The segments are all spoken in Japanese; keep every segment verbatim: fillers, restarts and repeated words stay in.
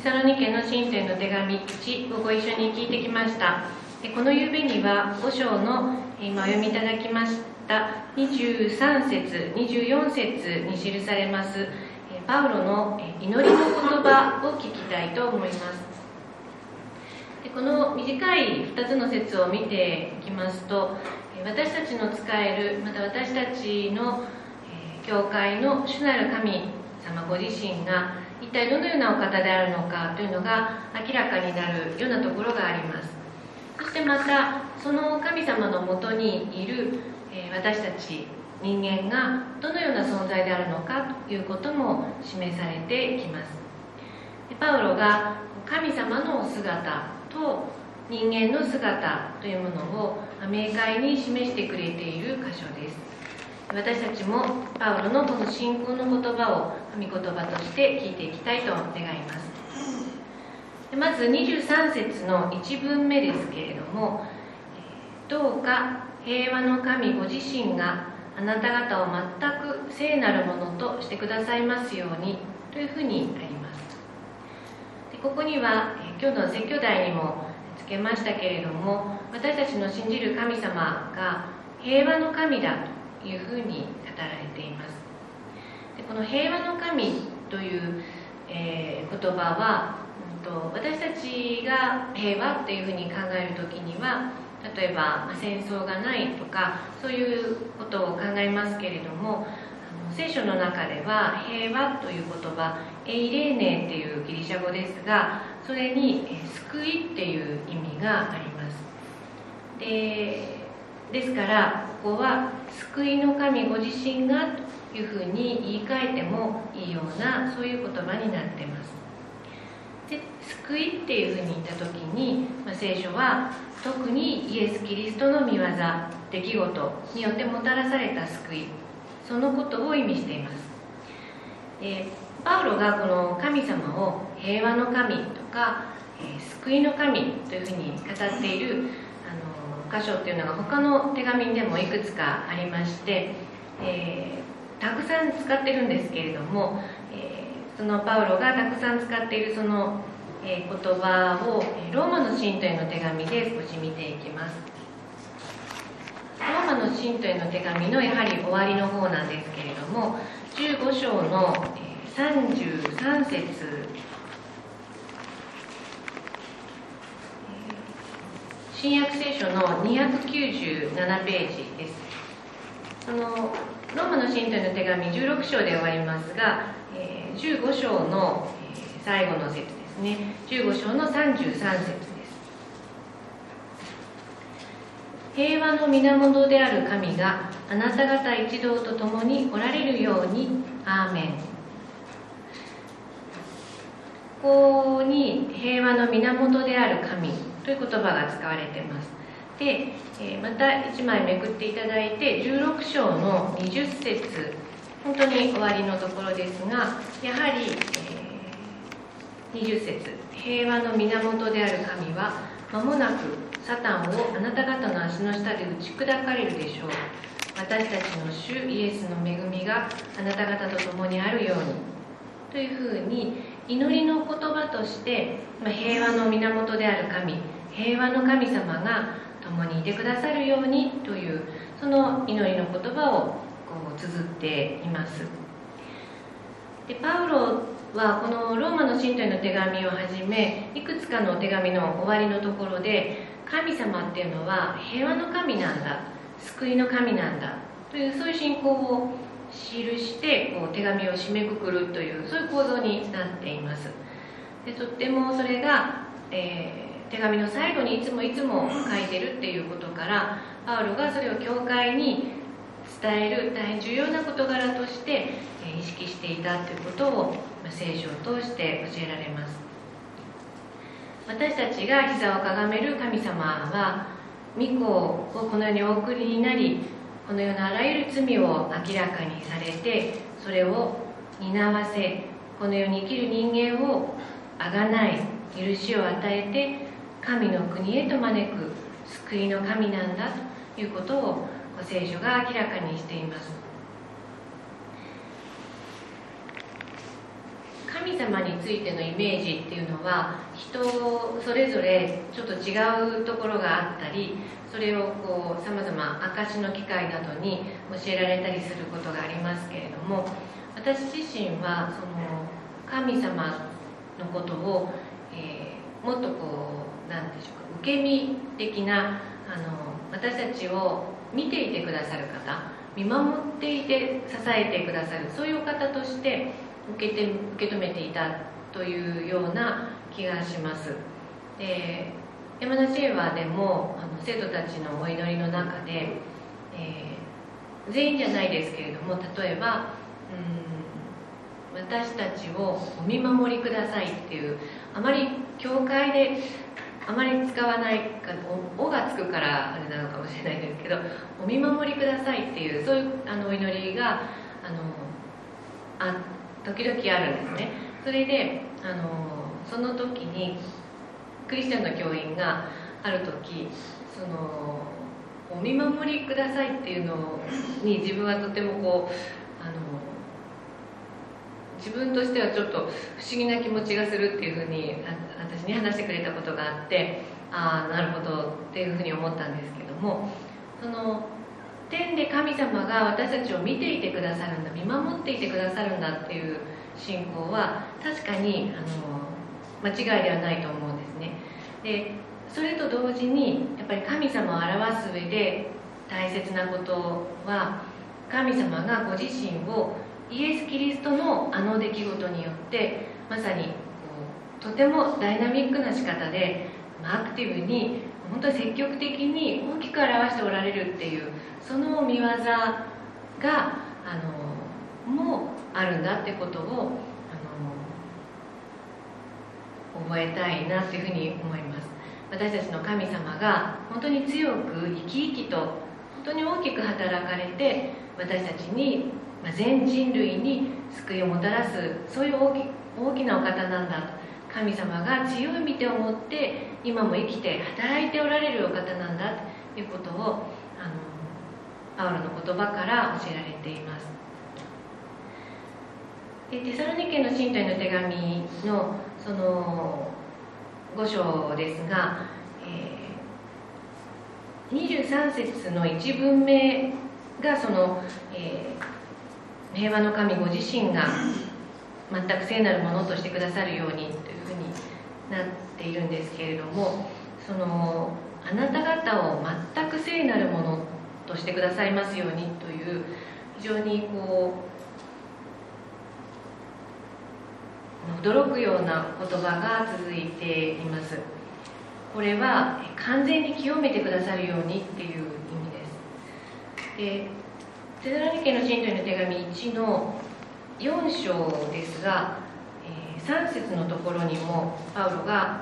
サロニケの信徒への手紙いちをご一緒に聞いてきました。この夕べにはご章の今お読みいただきましたにじゅうさん節にじゅうよん節に記されますパウロの祈りの言葉を聞きたいと思います。この短いふたつの節を見ていきますと、私たちの使える、また私たちの教会の主なる神様ご自身が一体どのようなお方であるのかというのが明らかになるようなところがあります。そしてまたその神様のもとにいる私たち人間がどのような存在であるのかということも示されてきます。パウロが神様の姿と人間の姿というものを明快に示してくれている箇所です。私たちもパウロのこの信仰の言葉を御言葉として聞いていきたいと願います。まずにじゅうさん節のいち文目ですけれども、どうか平和の神ご自身があなた方を全く聖なるものとしてくださいますようにというふうにあります。でここには今日の説教題にもつけましたけれども、私たちの信じる神様が平和の神だというふうに語られています。でこの平和の神という、えー、言葉は、うん、と私たちが平和というふうに考えるときには、例えば、まあ、戦争がないとかそういうことを考えますけれども、あの聖書の中では平和という言葉、エイレーネっていうギリシャ語ですが、それにえ救いっていう意味があります。でですからここは救いの神ご自身がというふうに言い換えてもいいような、そういう言葉になっています。で救いっていうふうに言った時に、まあ、聖書は特にイエス・キリストの御業、出来事によってもたらされた救い、そのことを意味しています。でパウロがこの神様を平和の神とか、えー、救いの神というふうに語っているあの箇所っていうのが他の手紙でもいくつかありまして、えー、たくさん使ってるんですけれども、えー、そのパウロがたくさん使っているその、えー、言葉をローマの信徒への手紙で少し見ていきます。ローマの信徒への手紙のやはり終わりの方なんですけれども、じゅうご章のさんじゅうさん節、新約聖書のにひゃくきゅうじゅうななページです。そのローマの信徒への手紙じゅうろく章で終わりますが、じゅうご章の最後の節ですね、じゅうご章のさんじゅうさん節です。平和の源である神があなた方一同と共におられるように、アーメン。ここに平和の源である神という言葉が使われています。で、またいちまいめくっていただいて、じゅうろく章のにじゅっ節、本当に終わりのところですが、やはり、えー、にじゅっ節、平和の源である神は間もなくサタンをあなた方の足の下で打ち砕かれるでしょう。私たちの主イエスの恵みがあなた方と共にあるようにというふうに、祈りの言葉として平和の源である神、平和の神様が共にいてくださるようにという、その祈りの言葉をこう綴っています。でパウロはこのローマの信徒への手紙をはじめ、いくつかの手紙の終わりのところで、神様っていうのは平和の神なんだ、救いの神なんだという、そういう信仰を記してこう手紙を締めくくるという、そういう構造になっています。でとってもそれが、えー、手紙の最後にいつもいつも書いてるっていうことから、パウロがそれを教会に伝える大変重要な事柄として、えー、意識していたということを、まあ、聖書を通して教えられます。私たちが膝をかがめる神様は、御子をこの世にお送りになり、この世のあらゆる罪を明らかにされて、それを担わせ、この世に生きる人間をあがない許しを与えて、神の国へと招く救いの神なんだということを聖書が明らかにしています。神神様についてのイメージっていうのは人それぞれちょっと違うところがあったり、それをこうさまざま証の機会などに教えられたりすることがありますけれども、私自身はその神様のことを、えー、もっとこう何でしょうか、受け身的なあの私たちを見ていてくださる方、見守っていて支えてくださる、そういう方として受けて受け止めていたというような気がします。で、山梨英和でもあの生徒たちのお祈りの中で、えー、全員じゃないですけれども、例えばうん私たちをお見守りくださいっていう、あまり教会であまり使わないか、おがつくからあれなのかもしれないですけど、お見守りくださいっていう、そういうあのお祈りがあのあ時々あるんですね。それであのその時にクリスチャンの教員がある時、そのお見守りくださいっていうのに自分はとてもこうあの自分としてはちょっと不思議な気持ちがするっていうふうに私に話してくれたことがあって、ああなるほどっていうふうに思ったんですけども、その天で神様が私たちを見ていてくださるんだ、見守っていてくださるんだっていう信仰は確かにあの間違いではないと思うんですね。でそれと同時にやっぱり神様を表す上で大切なことは、神様がご自身をイエス・キリストのあの出来事によってまさにこうとてもダイナミックな仕方でアクティブに本当に積極的に大きく表しておられるっていう、その見業があのもあるんだってことをあの覚えたいなっていうふうに思います。私たちの神様が本当に強く生き生きと本当に大きく働かれて、私たちに全人類に救いをもたらす、そういう大き、大きなお方なんだと、神様が強い見てを持って今も生きて働いておられるお方なんだということをあのパウロの言葉から教えられています。でテサロニケの信徒への手紙のそのご章ですが、えー、にじゅうさん節のいち文目がその、えー、平和の神ご自身が全く聖なるものとしてくださるようにというふうになっているんですけれども、そのあなた方を全く聖なるものとしてくださいますようにという非常にこう驚くような言葉が続いています。これは完全に清めてくださるようにっていう意味です。でテサロニケの信徒への手紙いちのよん章ですが、えー、さん節のところにもパウロが、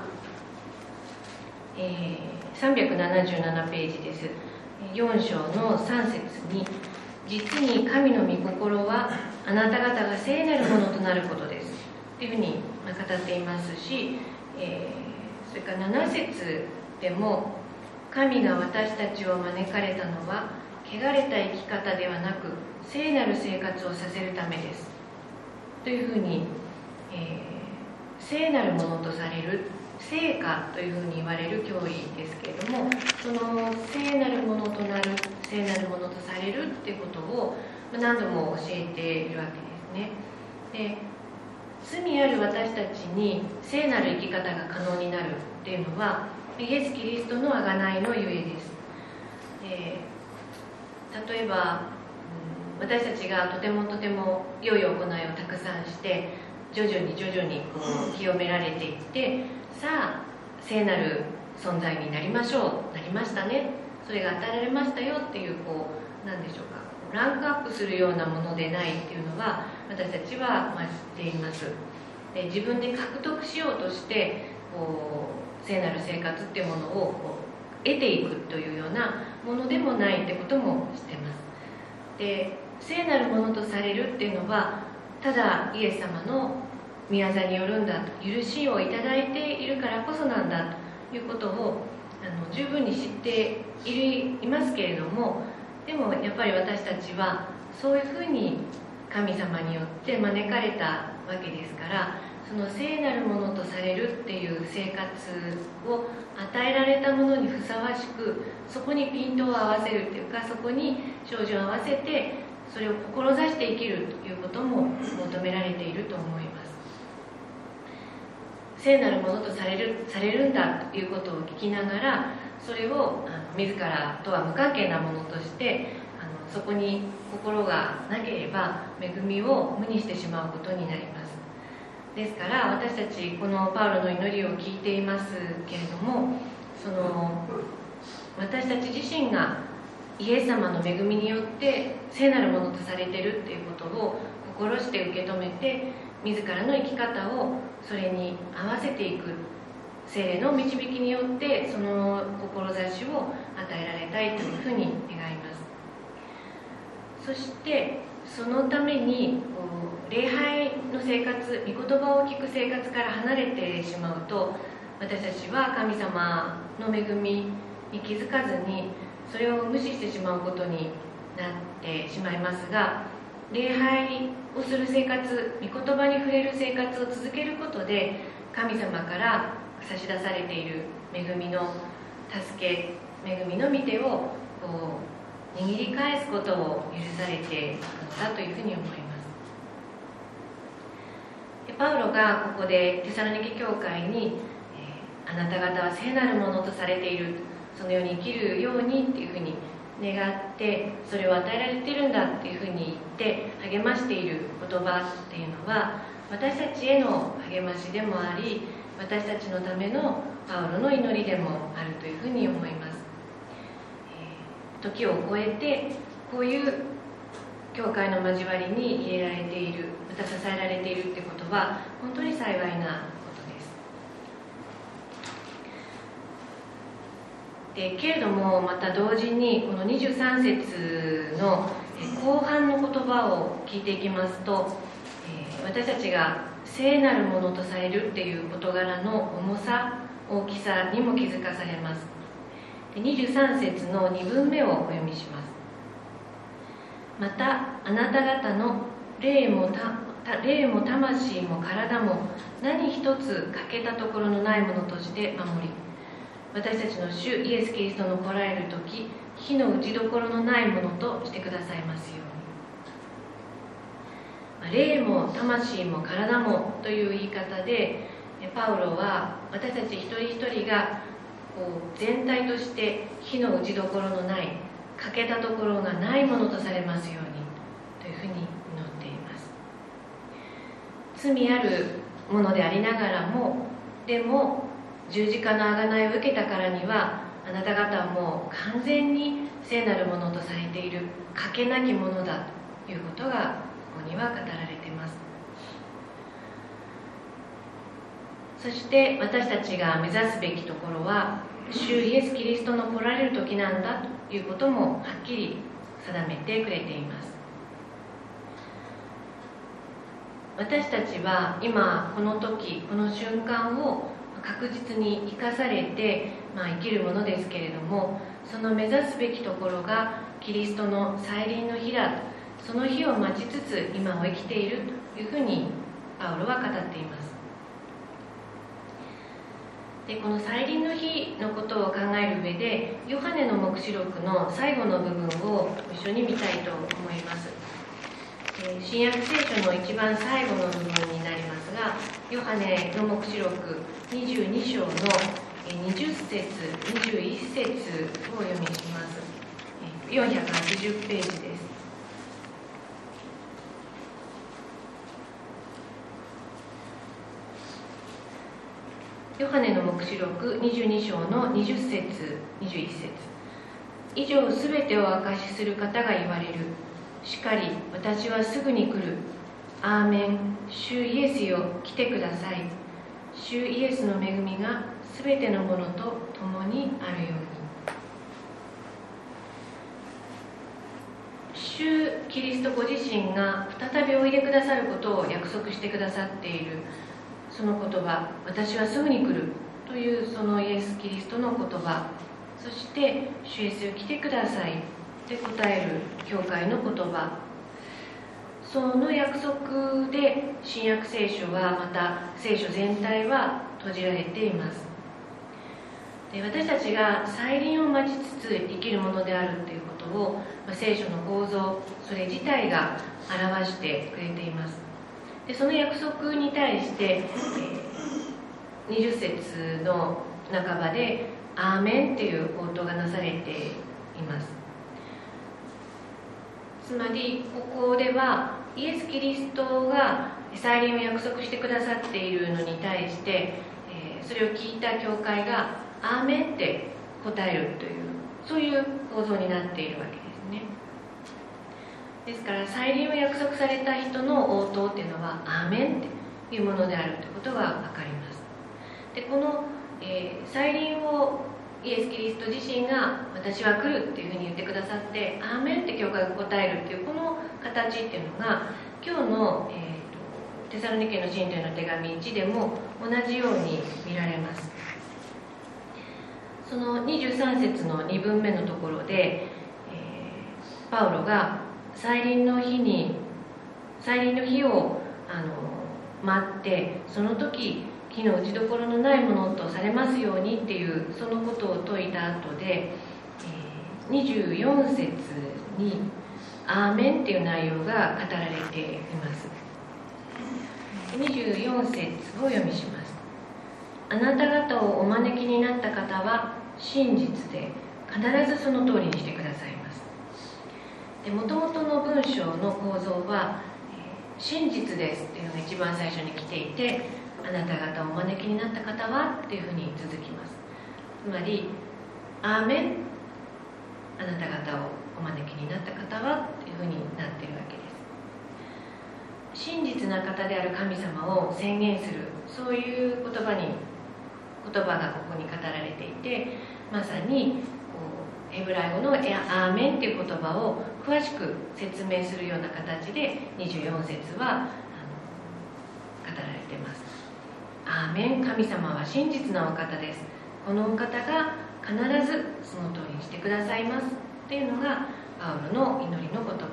えー、さんびゃくななじゅうななページです。よん章のさん節に、実に神の御心はあなた方が聖なるものとなることですというふうに語っていますし、えー、それからなな節でも、神が私たちを招かれたのは汚れた生き方ではなく聖なる生活をさせるためですというふうに、えー、聖なるものとされる聖歌というふうに言われる教義ですけれども、その聖なるものとなる、聖なるものとされるっていうことを何度も教えているわけですね。で罪ある私たちに聖なる生き方が可能になるっていうのはイエス・キリストの贖いのゆえです。で例えば、うん、私たちがとてもとても良い行いをたくさんして徐々に徐々にこう清められていって、さあ聖なる存在になりましょう、なりましたね、それが与えられましたよっていうこう何でしょうか、ランクアップするようなものでないっていうのは私たちは知っています。で自分で獲得しようとしてこう聖なる生活っていうものをこう得ていくというようなものでもないってことも知ってます。で聖なるものとされるっていうのはただイエス様の御業によるんだと、許しをいただいているからこそなんだということをあの十分に知っているいますけれども、でもやっぱり私たちはそういうふうに神様によって招かれたわけですから、 その聖なるものとされるっていう生活を与えられたものにふさわしく、そこにピントを合わせるっていうか、そこに照準を合わせてそれを志して生きるということも求められていると思います。聖なるものとされる、されるんだということを聞きながら、それをあの自らとは無関係なものとしてあのそこに心がなければ恵みを無にしてしまうことになります。ですから私たちこのパウロの祈りを聞いていますけれども、その私たち自身がイエス様の恵みによって聖なるものとされているということを心して受け止めて、自らの生き方をそれに合わせていく、聖霊の導きによってその志を与えられたいというふうに願います。そしてそのために礼拝の生活、御言葉を聞く生活から離れてしまうと、私たちは神様の恵みに気づかずにそれを無視してしまうことになってしまいますが、礼拝をする生活、御言葉に触れる生活を続けることで、神様から差し出されている恵みの助け、恵みの御手をこう握り返すことを許されているのだというふうに思います。パウロがここでテサロニケ教会に、えー、あなた方は聖なるものとされている、そのように生きるようにっていうふうに願って、それを与えられているんだっていうふうに言って励ましている言葉っていうのは、私たちへの励ましでもあり、私たちのためのパウロの祈りでもあるというふうに思います。えー、時を超えてこういう教会の交わりに入れられている、また支えられているっていうことは本当に幸いなことです。でけれどもまた同時にこのにじゅうさん節の後半の言葉を聞いていきますと、えー、私たちが聖なるものとされるっていう事柄の重さ、大きさにも気づかされます。でにじゅうさん節のにぶんめをお読みします。またあなた方の霊もた霊も魂も体も何一つ欠けたところのないものとして守り、私たちの主イエス・キリストの来られる時、火の打ちどころのないものとしてくださいますように。霊も魂も体もという言い方で、パウロは私たち一人一人がこう全体として火の打ちどころのない、欠けたところがないものとされますようにというふうに祈っています。罪あるものでありながらも、でも十字架の贖いを受けたからには、あなた方はもう完全に聖なるものとされている、欠けなきものだということがここには語られています。そして私たちが目指すべきところは、主イエス・キリストの来られる時なんだということもはっきり定めてくれています。私たちは今この時、この瞬間を確実に生かされて、まあ、生きるものですけれども、その目指すべきところがキリストの再臨の日だと、その日を待ちつつ今を生きているというふうにパウロは語っています。でこの再臨の日のことを考える上で、ヨハネの黙示録の最後の部分を一緒に見たいと思います。新約聖書の一番最後の部分になりますが、ヨハネの黙示録にじゅうに章のにじゅっ節、にじゅういっ節をお読みします。よんひゃくはちじゅうページです。ヨハネの黙示録にじゅうに章のにじゅっ節、にじゅういっ節。以上すべてを証しする方が言われる。しかり私はすぐに来る。アーメン。主イエスよ、来てください。主イエスの恵みがすべてのものと共にあるように。主キリストご自身が再びおいでくださることを約束してくださっているその言葉、私はすぐに来るというそのイエス・キリストの言葉、そして主イエスよ来てくださいって答える教会の言葉、 その約束で新約聖書はまた聖書全体は閉じられています。で、私たちが再臨を待ちつつ生きるものであるということを、まあ、聖書の構造それ自体が表してくれています。で、その約束に対して、えー、にじゅっ節の半ばで「アーメン」っていう応答がなされています。つまりここではイエス・キリストが再臨を約束してくださっているのに対して、えー、それを聞いた教会が「アーメン」って答えるという、そういう構造になっているわけですね。ですから再臨を約束された人の応答っていうのは「アーメン」っていうものであるということが分かります。で、この、えー、再臨をイエス・キリスト自身が「私は来る」っていうふうに言ってくださって「アーメン」って教会が答えるっていうこの形っていうのが今日の、えー、とテサロニケの信徒への手紙いちでも同じように見られます。そのにじゅうさん節のにぶんめのところで、えー、パウロが再臨の日に再臨の日をあの待って、その時火の打ちどころのないものとされますようにっていうそのことを説いた後で、えー、にじゅうよん節に「アーメン」っていう内容が語られています。にじゅうよん節を読みします。あなた方をお招きになった方は真実で必ずその通りにしてくださいます。もともとの文章の構造は「真実です」っていうのが一番最初に来ていて、あなた方をお招きになった方はっていうふうに続きます。つまり「アーメン」、あなた方をお招きになった方はっていうふうになっているわけです。真実な方である神様を宣言する、そういう言葉に言葉がここに語られていて、まさにこうヘブライ語の「アーメン」っていう言葉を詳しく説明するような形でにじゅうよん節はあの語られています。アーメン、神様は真実なお方です。このお方が必ずその通りにしてくださいますっていうのがパウロの祈りの言葉です。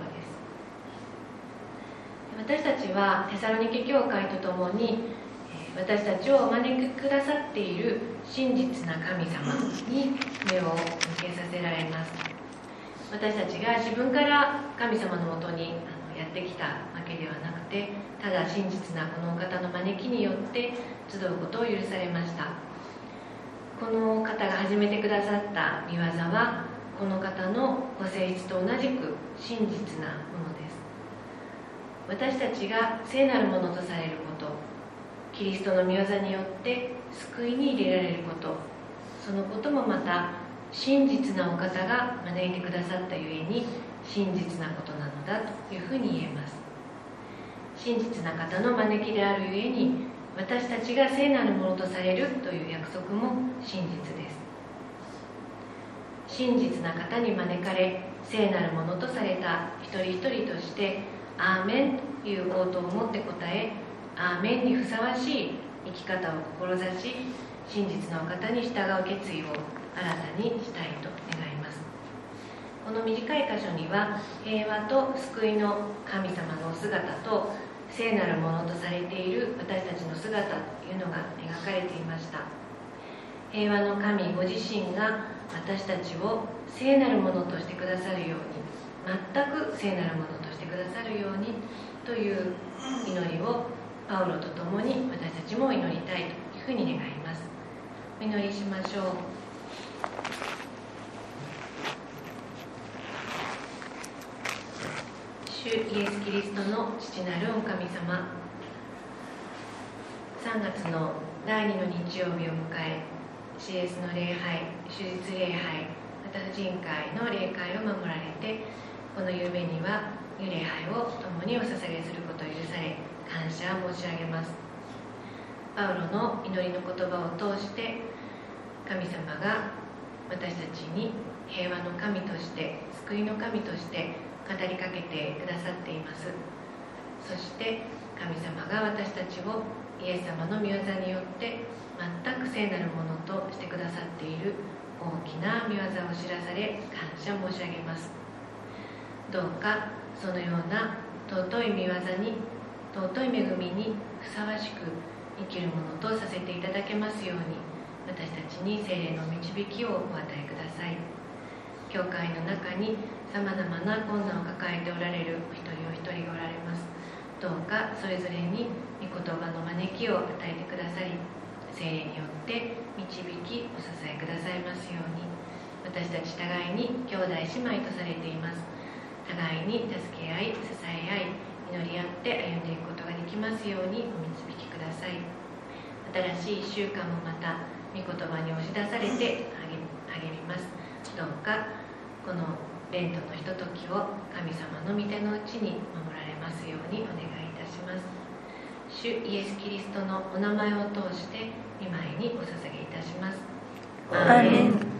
私たちはテサロニケ教会とともに私たちをお招きくださっている真実な神様に目を向けさせられます。私たちが自分から神様のもとにやってきたわけではなくて、ただ真実なこのお方の招きによって集うことを許されました。この方が始めてくださった御業はこの方のご性質と同じく真実なものです。私たちが聖なるものとされること、キリストの御業によって救いに入れられること、そのこともまた真実なお方が招いてくださったゆえに真実なことなのだというふうに言えます。真実な方の招きであるゆえに私たちが聖なるものとされるという約束も真実です。真実な方に招かれ聖なるものとされた一人一人としてアーメンという応答を持って答え、アーメンにふさわしい生き方を志し、真実なお方に従う決意を新たにしたいと願います。この短い箇所には平和と救いの神様の姿と聖なるものとされている私たちの姿というのが描かれていました。平和の神ご自身が私たちを聖なるものとしてくださるように、全く聖なるものとしてくださるようにという祈りをパウロと共に私たちも祈りたいというふうに願います。お祈りしましょう。主イエス・キリストの父なるお神様、さんがつのだいにの日曜日を迎え、シーエス の礼拝、手術礼拝、また婦人会の礼会を守られて、この夕べには御礼拝を共にお捧げすることを許され、感謝申し上げます。パウロの祈りの言葉を通して神様が私たちに平和の神として救いの神として語りかけてくださっています。そして神様が私たちをイエス様の御業によって全く聖なるものとしてくださっている大きな御業を知らされ感謝申し上げます。どうかそのような尊い御業に尊い恵みにふさわしく生きるものとさせていただけますように、私たちに聖霊の導きをお与えください。教会の中にさまざまな困難を抱えておられるお一人お一人がおられます。どうかそれぞれに御言葉の招きを与えてくださり、聖霊によって導きお支えくださいますように。私たち互いに兄弟姉妹とされています。互いに助け合い支え合い祈り合って歩んでいくことができますようにお導きください。新しいいっしゅうかんもまた御言葉に押し出されて励みます。どうかこのレントのひとときを神様の御手のうちに守られますようにお願いいたします。主イエス・キリストのお名前を通して御前にお捧げいたします。 アーメン。